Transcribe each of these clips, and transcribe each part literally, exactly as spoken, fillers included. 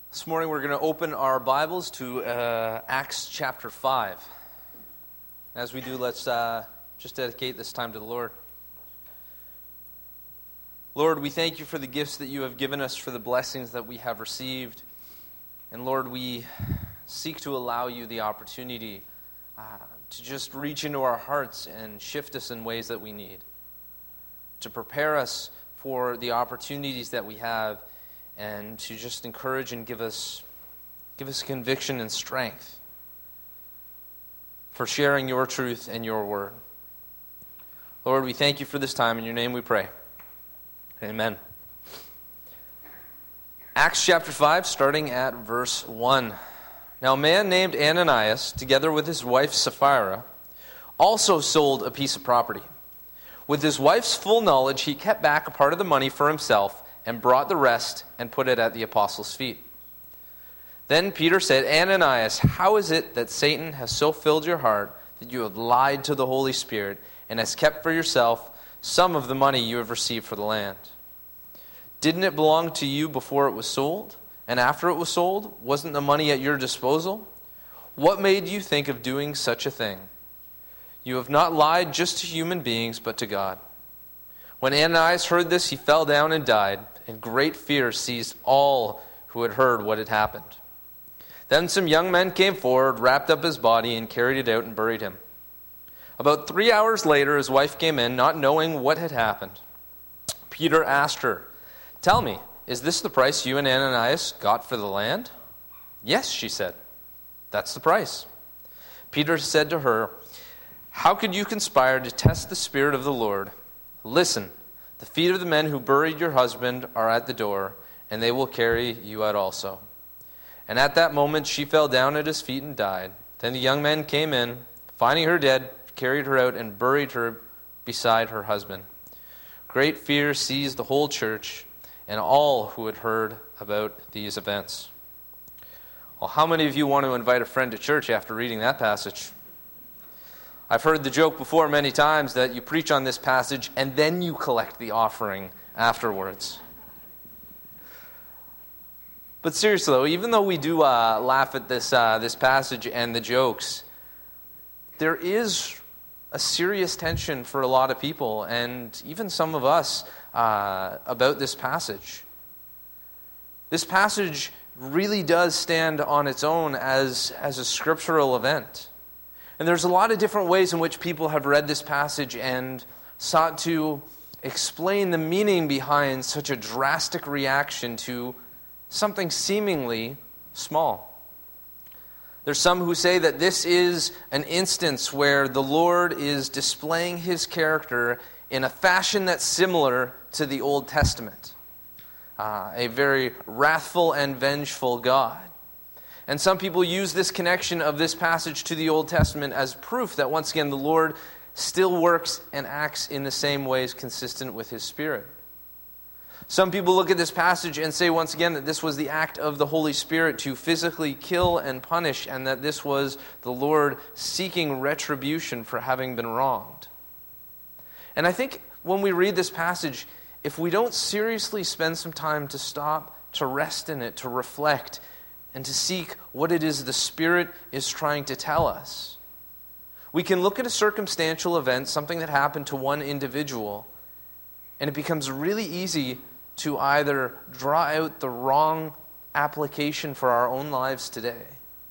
This morning we're going to open our Bibles to uh, Acts chapter five. As we do, let's uh, just dedicate this time to the Lord. Lord, we thank you for the gifts that you have given us, for the blessings that we have received. And Lord, we seek to allow you the opportunity uh, to just reach into our hearts and shift us in ways that we need, to prepare us for the opportunities that we have, and to just encourage and give us give us conviction and strength for sharing your truth and your word. Lord, we thank you for this time. In your name we pray. Amen. Acts chapter five, starting at verse one. Now a man named Ananias, together with his wife Sapphira, also sold a piece of property. With his wife's full knowledge, he kept back a part of the money for himself and brought the rest and put it at the apostles' feet. Then Peter said, Ananias, how is it that Satan has so filled your heart that you have lied to the Holy Spirit and has kept for yourself some of the money you have received for the land? Didn't it belong to you before it was sold? And after it was sold, wasn't the money at your disposal? What made you think of doing such a thing? You have not lied just to human beings, but to God. When Ananias heard this, he fell down and died, and great fear seized all who had heard what had happened. Then some young men came forward, wrapped up his body, and carried it out and buried him. About three hours later, his wife came in, not knowing what had happened. Peter asked her, Tell me, is this the price you and Ananias got for the land? Yes, she said. That's the price. Peter said to her, How could you conspire to test the Spirit of the Lord? Listen, the feet of the men who buried your husband are at the door, and they will carry you out also. And at that moment she fell down at his feet and died. Then the young men came in, finding her dead, carried her out and buried her beside her husband. Great fear seized the whole church and all who had heard about these events. Well, how many of you want to invite a friend to church after reading that passage? I've heard the joke before many times that you preach on this passage and then you collect the offering afterwards. But seriously though, even though we do uh, laugh at this uh, this passage and the jokes, there is a serious tension for a lot of people, and even some of us, uh, about this passage. This passage really does stand on its own as, as a scriptural event. And there's a lot of different ways in which people have read this passage and sought to explain the meaning behind such a drastic reaction to something seemingly small. There's some who say that this is an instance where the Lord is displaying his character in a fashion that's similar to the Old Testament. Uh, a very wrathful and vengeful God. And some people use this connection of this passage to the Old Testament as proof that, once again, the Lord still works and acts in the same ways consistent with his Spirit. Some people look at this passage and say, once again, that this was the act of the Holy Spirit to physically kill and punish, and that this was the Lord seeking retribution for having been wronged. And I think when we read this passage, if we don't seriously spend some time to stop, to rest in it, to reflect, and to seek what it is the Spirit is trying to tell us, we can look at a circumstantial event, something that happened to one individual, and it becomes really easy to either draw out the wrong application for our own lives today,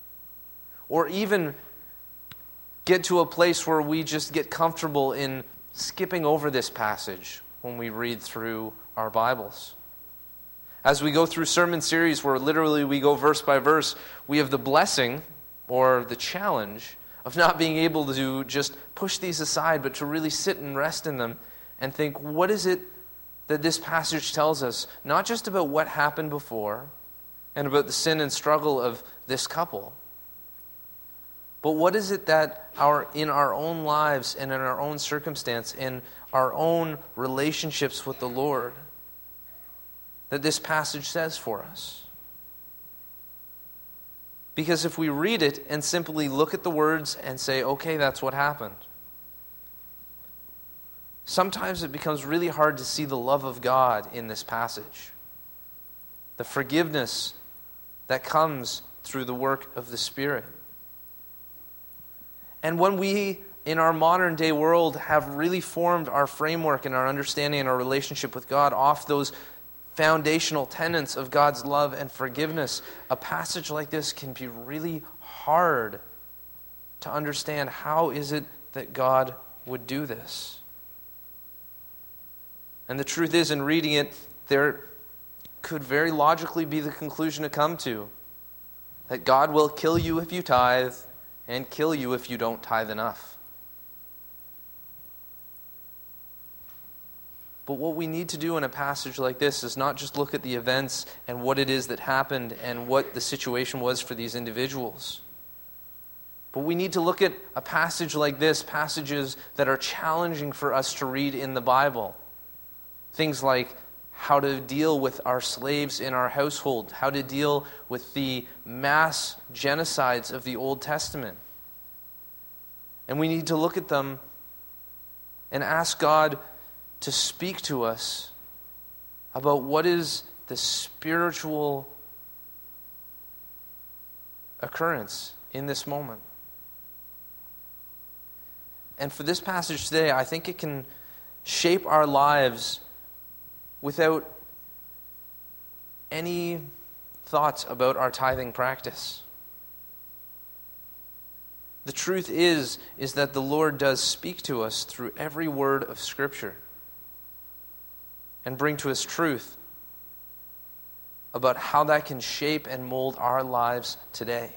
or even get to a place where we just get comfortable in skipping over this passage when we read through our Bibles. As we go through sermon series where literally we go verse by verse, we have the blessing or the challenge of not being able to just push these aside, but to really sit and rest in them and think, what is it that this passage tells us, not just about what happened before and about the sin and struggle of this couple, but what is it that our in our own lives and in our own circumstance, in our own relationships with the Lord, that this passage says for us? Because if we read it and simply look at the words and say, okay, that's what happened, sometimes it becomes really hard to see the love of God in this passage. The forgiveness that comes through the work of the Spirit. And when we, in our modern day world, have really formed our framework and our understanding and our relationship with God off those foundational tenets of God's love and forgiveness, a passage like this can be really hard to understand. How is it that God would do this? And the truth is, in reading it, there could very logically be the conclusion to come to that God will kill you if you tithe and kill you if you don't tithe enough. But what we need to do in a passage like this is not just look at the events and what it is that happened and what the situation was for these individuals. But we need to look at a passage like this, passages that are challenging for us to read in the Bible. Things like how to deal with our slaves in our household, how to deal with the mass genocides of the Old Testament. And we need to look at them and ask God to speak to us about what is the spiritual occurrence in this moment. And for this passage today, I think it can shape our lives without any thoughts about our tithing practice. The truth is, is that the Lord does speak to us through every word of Scripture and bring to us truth about how that can shape and mold our lives today.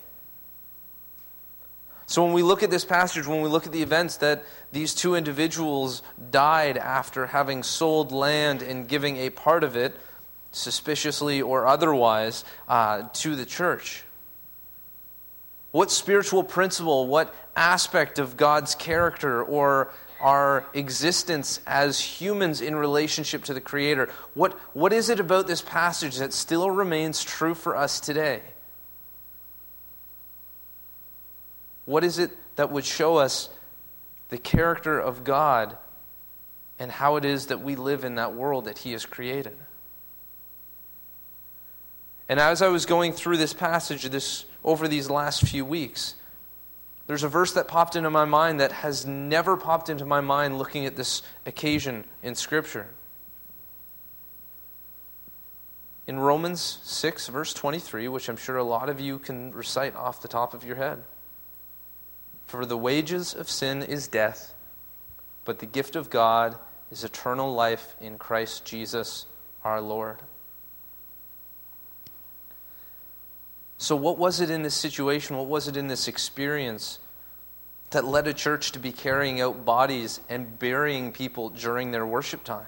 So when we look at this passage, when we look at the events that these two individuals died after having sold land and giving a part of it, suspiciously or otherwise, uh, to the church, what spiritual principle, what aspect of God's character or our existence as humans in relationship to the Creator, what, what is it about this passage that still remains true for us today? What is it that would show us the character of God and how it is that we live in that world that He has created? And as I was going through this passage this over these last few weeks, there's a verse that popped into my mind that has never popped into my mind looking at this occasion in Scripture. In Romans six, verse twenty-three, which I'm sure a lot of you can recite off the top of your head. For the wages of sin is death, but the gift of God is eternal life in Christ Jesus our Lord. So what was it in this situation, what was it in this experience that led a church to be carrying out bodies and burying people during their worship time?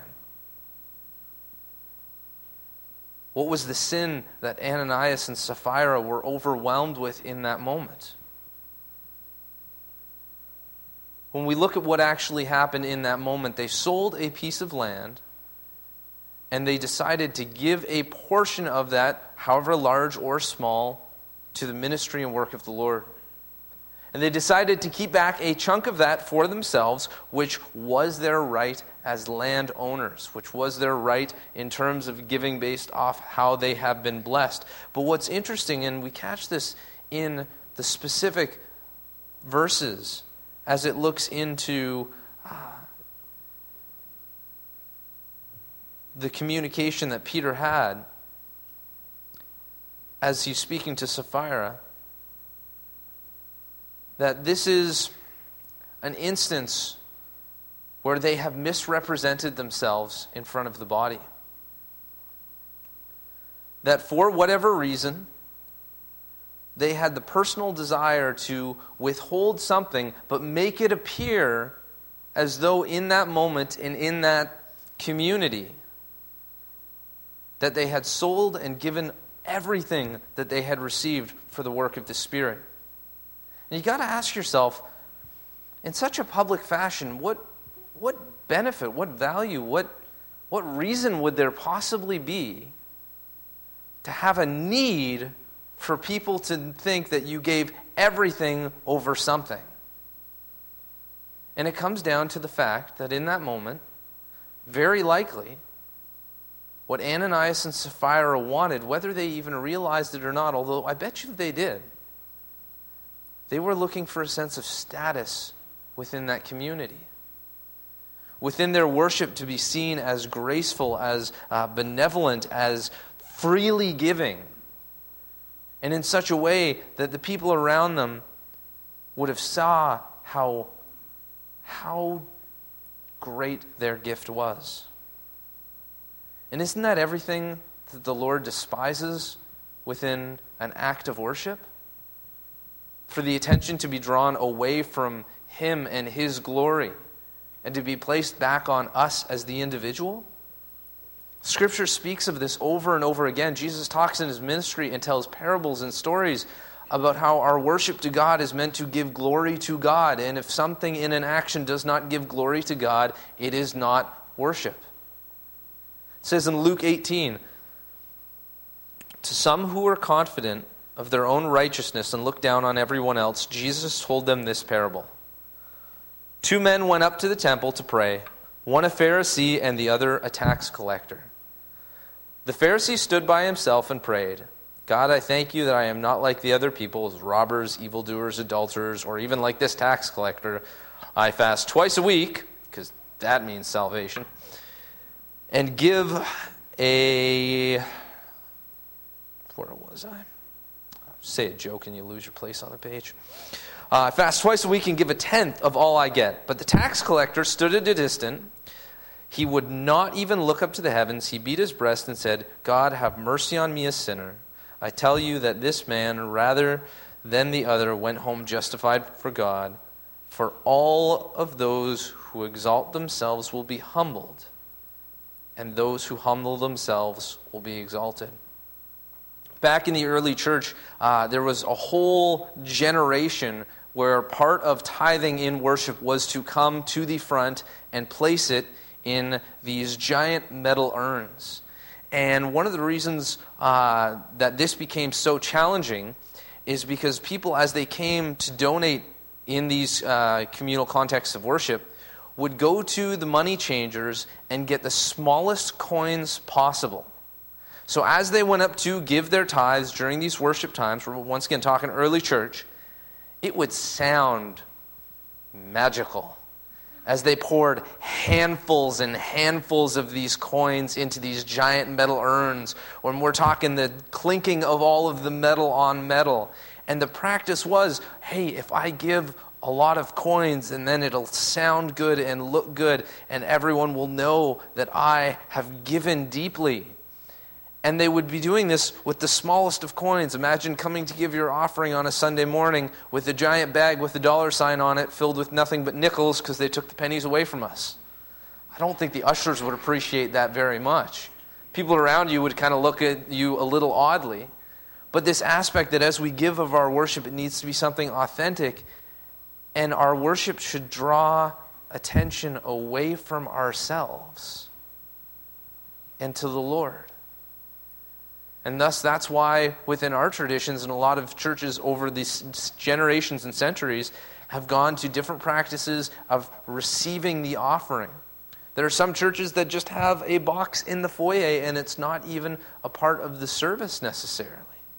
What was the sin that Ananias and Sapphira were overwhelmed with in that moment? When we look at what actually happened in that moment, they sold a piece of land and they decided to give a portion of that, however large or small, to the ministry and work of the Lord. And they decided to keep back a chunk of that for themselves, which was their right as landowners, which was their right in terms of giving based off how they have been blessed. But what's interesting, and we catch this in the specific verses as it looks into uh, the communication that Peter had as he's speaking to Sapphira, that this is an instance where they have misrepresented themselves in front of the body. That for whatever reason, they had the personal desire to withhold something, but make it appear as though in that moment and in that community that they had sold and given everything that they had received for the work of the Spirit. And you got to ask yourself, in such a public fashion, what what benefit, what value, what what reason would there possibly be to have a need for people to think that you gave everything over something? And it comes down to the fact that in that moment, very likely, What Ananias and Sapphira wanted, whether they even realized it or not, although I bet you they did, they were looking for a sense of status within that community. Within their worship to be seen as graceful, as uh, benevolent, as freely giving. And in such a way that the people around them would have saw how, how great their gift was. And isn't that everything that the Lord despises within an act of worship? For the attention to be drawn away from Him and His glory and to be placed back on us as the individual? Scripture speaks of this over and over again. Jesus talks in His ministry and tells parables and stories about how our worship to God is meant to give glory to God. And if something in an action does not give glory to God, it is not worship. It says in Luke eighteen, to some who were confident of their own righteousness and looked down on everyone else, Jesus told them this parable. Two men went up to the temple to pray, one a Pharisee and the other a tax collector. The Pharisee stood by himself and prayed, God, I thank you that I am not like the other people, as robbers, evildoers, adulterers, or even like this tax collector. I fast twice a week, because that means salvation, and give a... Where was I? Say a joke and you lose your place on the page. Uh, I fast twice a week and give a tenth of all I get. But the tax collector stood at a distance. He would not even look up to the heavens. He beat his breast and said, God, have mercy on me, a sinner. I tell you that this man, rather than the other, went home justified for God. For all of those who exalt themselves will be humbled, and those who humble themselves will be exalted. Back in the early church, uh, there was a whole generation where part of tithing in worship was to come to the front and place it in these giant metal urns. And one of the reasons uh, that this became so challenging is because people, as they came to donate in these uh, communal contexts of worship, would go to the money changers and get the smallest coins possible. So as they went up to give their tithes during these worship times, we're once again talking early church, it would sound magical as they poured handfuls and handfuls of these coins into these giant metal urns, when we're talking the clinking of all of the metal on metal. And the practice was, hey, if I give a lot of coins, and then it'll sound good and look good, and everyone will know that I have given deeply. And they would be doing this with the smallest of coins. Imagine coming to give your offering on a Sunday morning with a giant bag with a dollar sign on it filled with nothing but nickels because they took the pennies away from us. I don't think the ushers would appreciate that very much. People around you would kind of look at you a little oddly. But this aspect that as we give of our worship, it needs to be something authentic, and our worship should draw attention away from ourselves and to the Lord. And thus, that's why within our traditions and a lot of churches over these generations and centuries have gone to different practices of receiving the offering. There are some churches that just have a box in the foyer and it's not even a part of the service necessarily.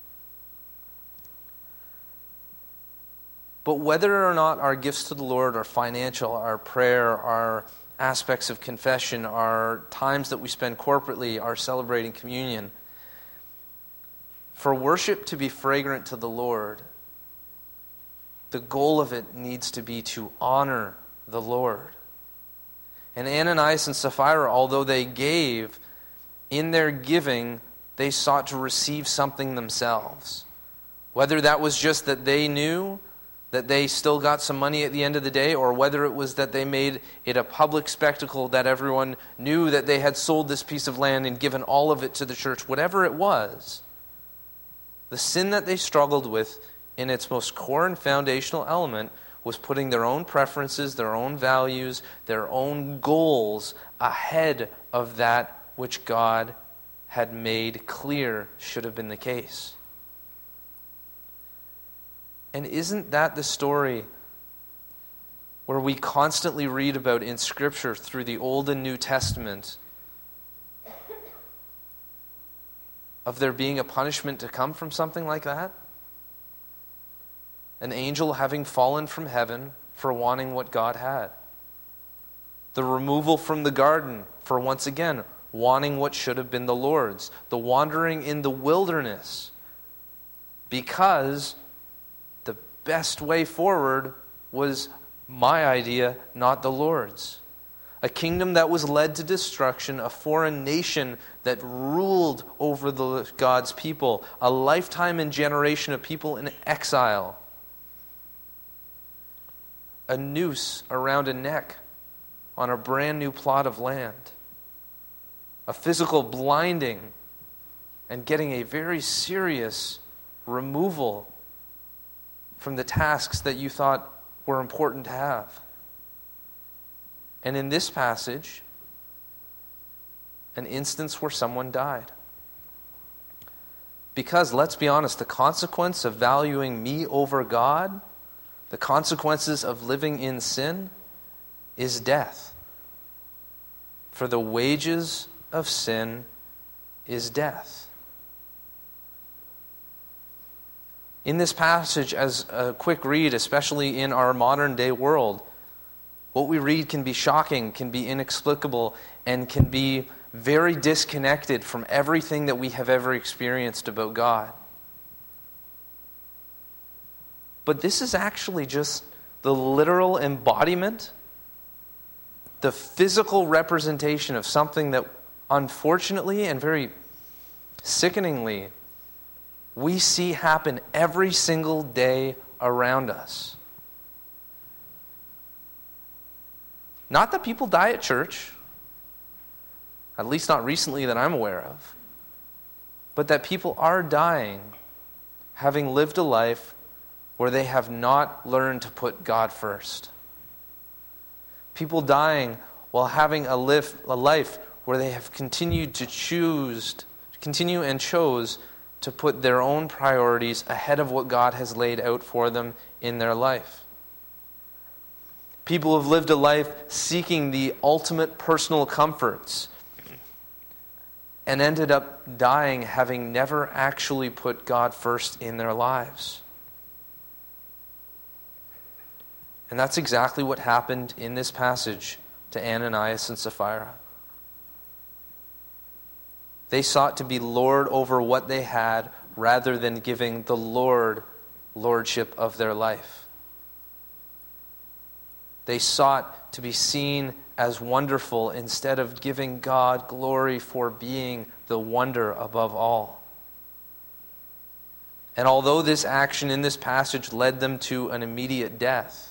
But whether or not our gifts to the Lord are financial, our prayer, our aspects of confession, our times that we spend corporately, our celebrating communion, for worship to be fragrant to the Lord, the goal of it needs to be to honor the Lord. And Ananias and Sapphira, although they gave, in their giving, they sought to receive something themselves. Whether that was just that they knew that they still got some money at the end of the day, or whether it was that they made it a public spectacle that everyone knew that they had sold this piece of land and given all of it to the church, whatever it was, the sin that they struggled with in its most core and foundational element was putting their own preferences, their own values, their own goals ahead of that which God had made clear should have been the case. And isn't that the story where we constantly read about in Scripture through the Old and New Testament of there being a punishment to come from something like that? An angel having fallen from heaven for wanting what God had. The removal from the garden for, once again, wanting what should have been the Lord's. The wandering in the wilderness because the best way forward was my idea, not the Lord's. A kingdom that was led to destruction, a foreign nation that ruled over the God's people, a lifetime and generation of people in exile. A noose around a neck on a brand new plot of land. A physical blinding and getting a very serious removal from the tasks that you thought were important to have. And in this passage, an instance where someone died. Because, let's be honest, the consequence of valuing me over God, the consequences of living in sin, is death. For the wages of sin is death. In this passage, as a quick read, especially in our modern day world, what we read can be shocking, can be inexplicable, and can be very disconnected from everything that we have ever experienced about God. But this is actually just the literal embodiment, the physical representation of something that unfortunately and very sickeningly we see happen every single day around us. Not that people die at church, at least not recently that I'm aware of, but that people are dying having lived a life where they have not learned to put God first. People dying while having a, live, a life where they have continued to choose, continue and chose to put their own priorities ahead of what God has laid out for them in their life. People have lived a life seeking the ultimate personal comforts and ended up dying having never actually put God first in their lives. And that's exactly what happened in this passage to Ananias and Sapphira. They sought to be Lord over what they had rather than giving the Lord lordship of their life. They sought to be seen as wonderful instead of giving God glory for being the wonder above all. And although this action in this passage led them to an immediate death,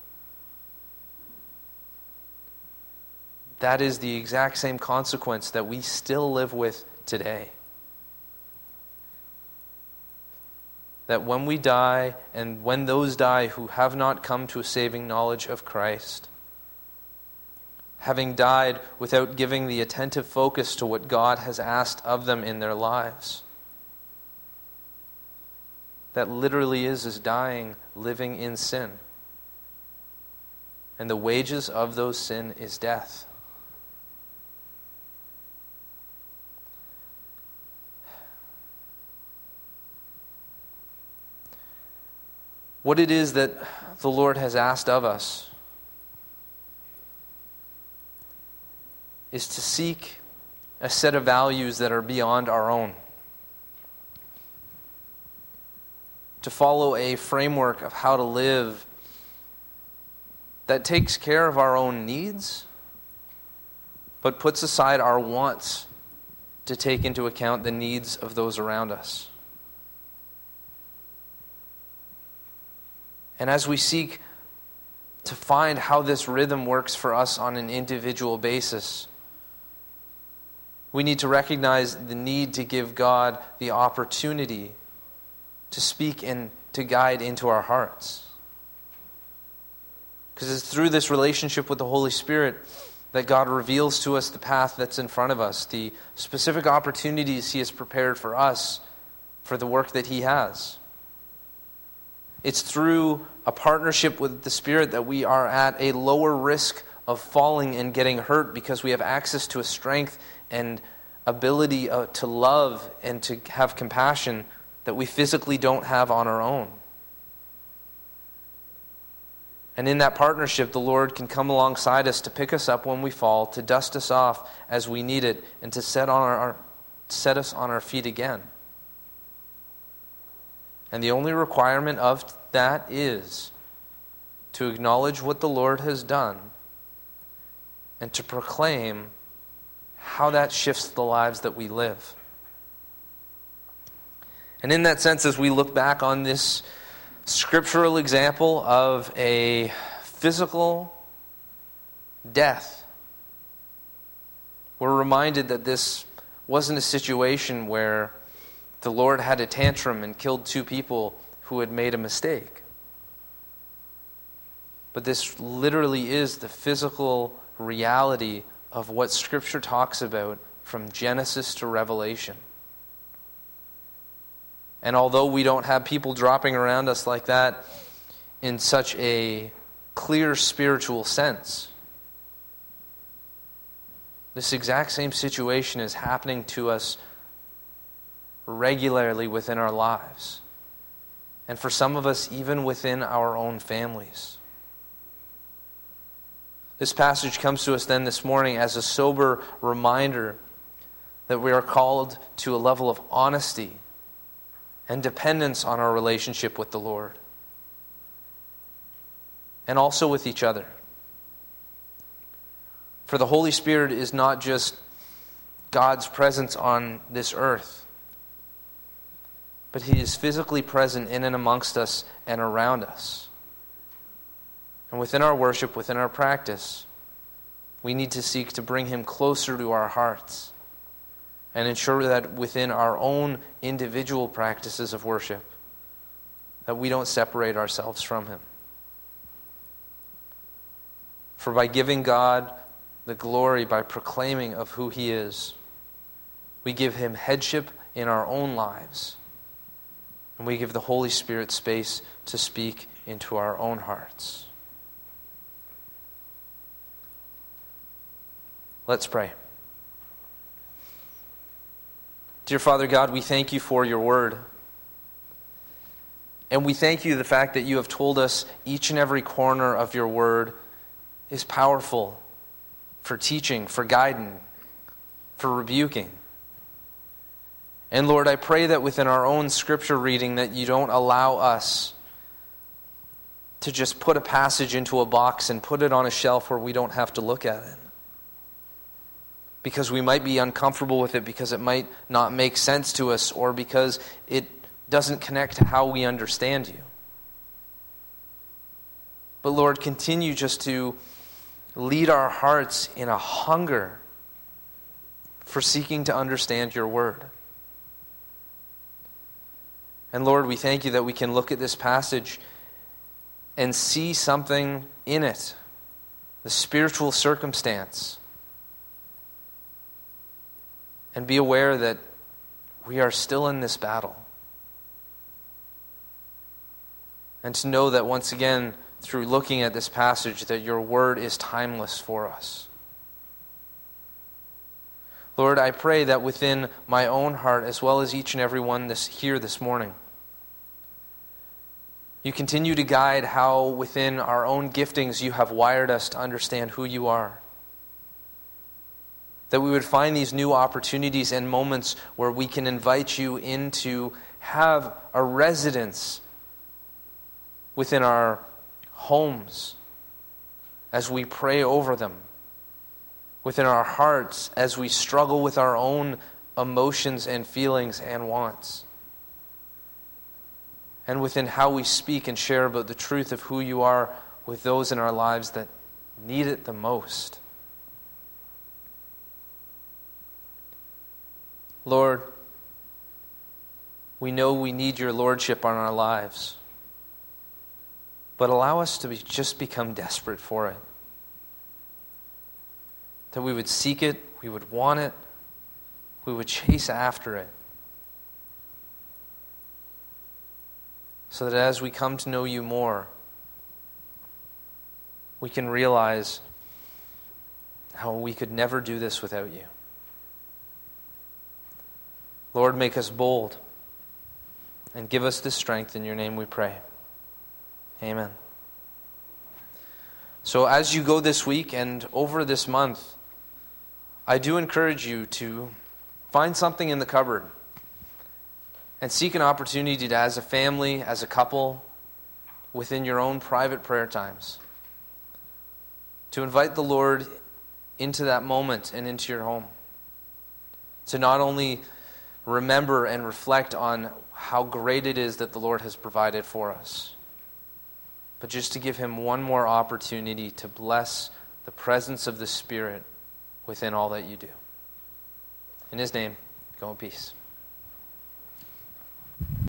that is the exact same consequence that we still live with today. That when we die, and when those die who have not come to a saving knowledge of Christ, having died without giving the attentive focus to what God has asked of them in their lives, that literally is is dying, living in sin. And the wages of those sin is death. What it is that the Lord has asked of us is to seek a set of values that are beyond our own. To follow a framework of how to live that takes care of our own needs, but puts aside our wants to take into account the needs of those around us. And as we seek to find how this rhythm works for us on an individual basis, we need to recognize the need to give God the opportunity to speak and to guide into our hearts. Because it's through this relationship with the Holy Spirit that God reveals to us the path that's in front of us, the specific opportunities He has prepared for us for the work that He has. It's through a partnership with the Spirit that we are at a lower risk of falling and getting hurt because we have access to a strength and ability uh, to love and to have compassion that we physically don't have on our own. And in that partnership, the Lord can come alongside us to pick us up when we fall, to dust us off as we need it, and to set on our, our set us on our feet again. And the only requirement of that is to acknowledge what the Lord has done and to proclaim how that shifts the lives that we live. And in that sense, as we look back on this scriptural example of a physical death, we're reminded that this wasn't a situation where the Lord had a tantrum and killed two people who had made a mistake. But this literally is the physical reality of what Scripture talks about from Genesis to Revelation. And although we don't have people dropping around us like that in such a clear spiritual sense, this exact same situation is happening to us regularly within our lives. And for some of us, even within our own families. This passage comes to us then this morning as a sober reminder that we are called to a level of honesty and dependence on our relationship with the Lord. And also with each other. For the Holy Spirit is not just God's presence on this earth, but He is physically present in and amongst us and around us. And within our worship, within our practice, we need to seek to bring Him closer to our hearts and ensure that within our own individual practices of worship, that we don't separate ourselves from Him. For by giving God the glory, by proclaiming of who He is, we give Him headship in our own lives. And we give the Holy Spirit space to speak into our own hearts. Let's pray. Dear Father God, we thank You for Your word. And we thank You the fact that You have told us each and every corner of Your word is powerful for teaching, for guiding, for rebuking. And Lord, I pray that within our own scripture reading that You don't allow us to just put a passage into a box and put it on a shelf where we don't have to look at it. Because we might be uncomfortable with it, because it might not make sense to us, or because it doesn't connect to how we understand You. But Lord, continue just to lead our hearts in a hunger for seeking to understand Your word. And Lord, we thank You that we can look at this passage and see something in it, the spiritual circumstance, and be aware that we are still in this battle. And to know that once again, through looking at this passage, that Your word is timeless for us. Lord, I pray that within my own heart, as well as each and every one this, here this morning, You continue to guide how within our own giftings You have wired us to understand who You are. That we would find these new opportunities and moments where we can invite You in to have a residence within our homes as we pray over them, within our hearts as we struggle with our own emotions and feelings and wants, and within how we speak and share about the truth of who You are with those in our lives that need it the most. Lord, we know we need Your lordship on our lives, but allow us to be, just become desperate for it. That we would seek it, we would want it, we would chase after it. So that as we come to know You more, we can realize how we could never do this without You. Lord, make us bold and give us this strength. In your name we pray. Amen. So as you go this week and over this month, I do encourage you to find something in the cupboard and seek an opportunity to, as a family, as a couple, within your own private prayer times, to invite the Lord into that moment and into your home. To not only remember and reflect on how great it is that the Lord has provided for us, but just to give him one more opportunity to bless the presence of the Spirit within all that you do. In his name, go in peace.